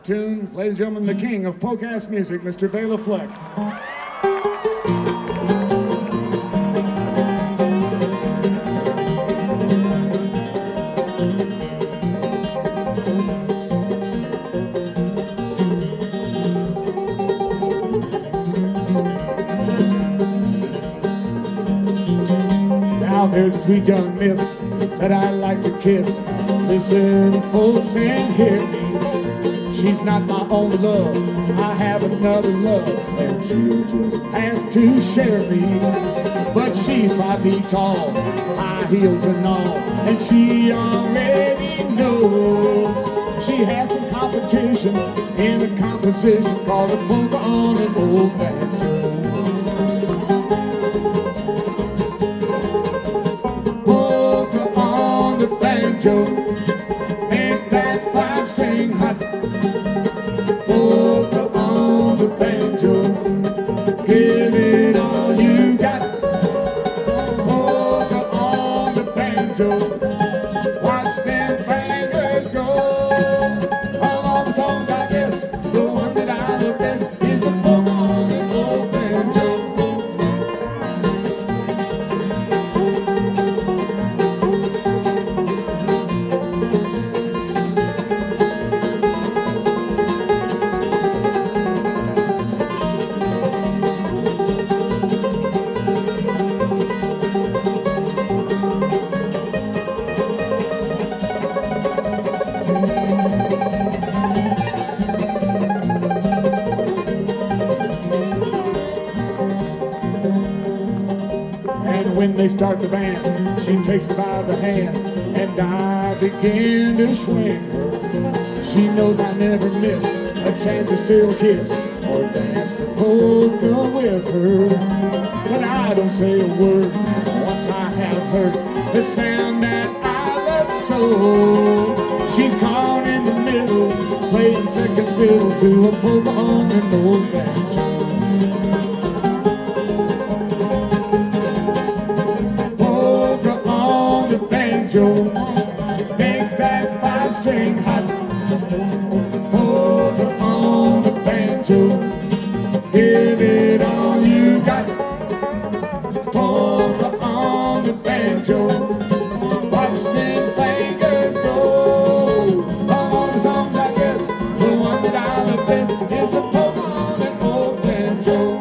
Tune, ladies and gentlemen, the king of polka-ass music, Mr. Bela Fleck. Now there's a sweet young miss that I like to kiss. Listen, folks, and hear me. She's not my only love, I have another love, and she'll just have to share me. But she's 5 feet tall, high heels and all, and she already knows she has some competition in a composition called a polka on an old banjo. Polka on the banjo, make that 5-string hot. Polka on the banjo, give it all you got. Polka on the banjo, watch them fingers go. Of all the songs, I guess the one that I love best is the polka on the old banjo. And when they start the band, she takes me by the hand, and I begin to swing her. She knows I never miss a chance to still kiss or dance the polka with her. But I don't say a word once I have heard the sound that I love so. She's caught in the middle, playing second fiddle to a polka on an old banjo. Make that 5-string hot. Polka on the banjo, give it all you got. Polka on the banjo, watch them fingers go. Of all the songs, I guess the one that I love best is the polka on an old banjo.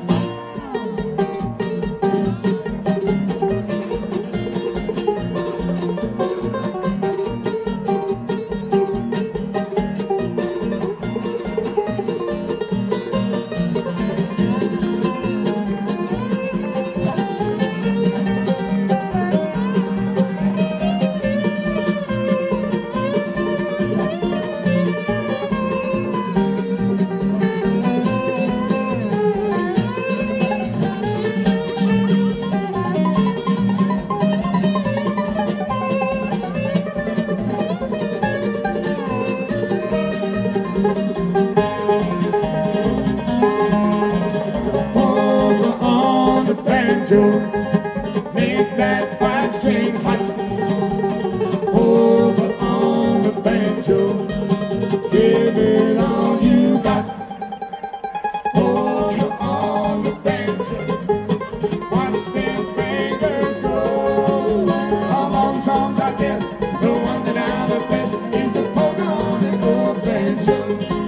Make that 5-string hot. Polka on the banjo, give it all you got. Polka on the banjo, watch them fingers go. Of all the songs, I guess the one that I love best is the polka on the old banjo.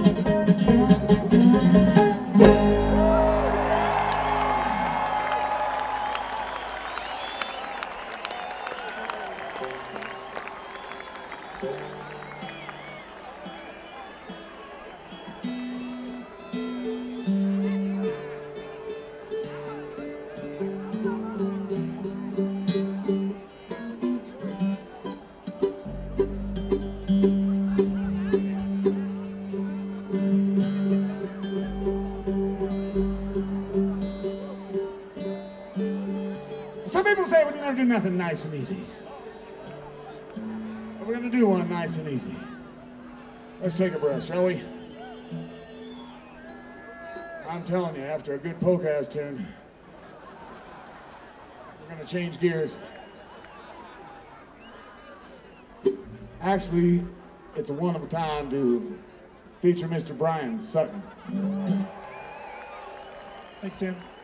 Some people say we can never do nothing nice and easy. But we're going to do one nice and easy. Let's take a breath, shall we? I'm telling you, after a good polka-ass tune, we're going to change gears. Actually, it's a wonderful time to feature Mr. Brian Sutton. Thanks, Tim.